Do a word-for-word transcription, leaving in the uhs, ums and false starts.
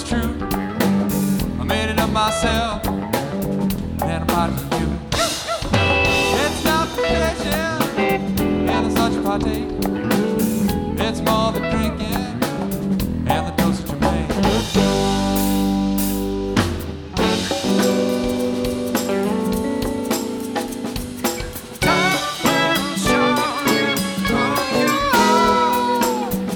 it's true. I made it up myself, and I'm writing to you. It's not pleasure, and it's such a partake.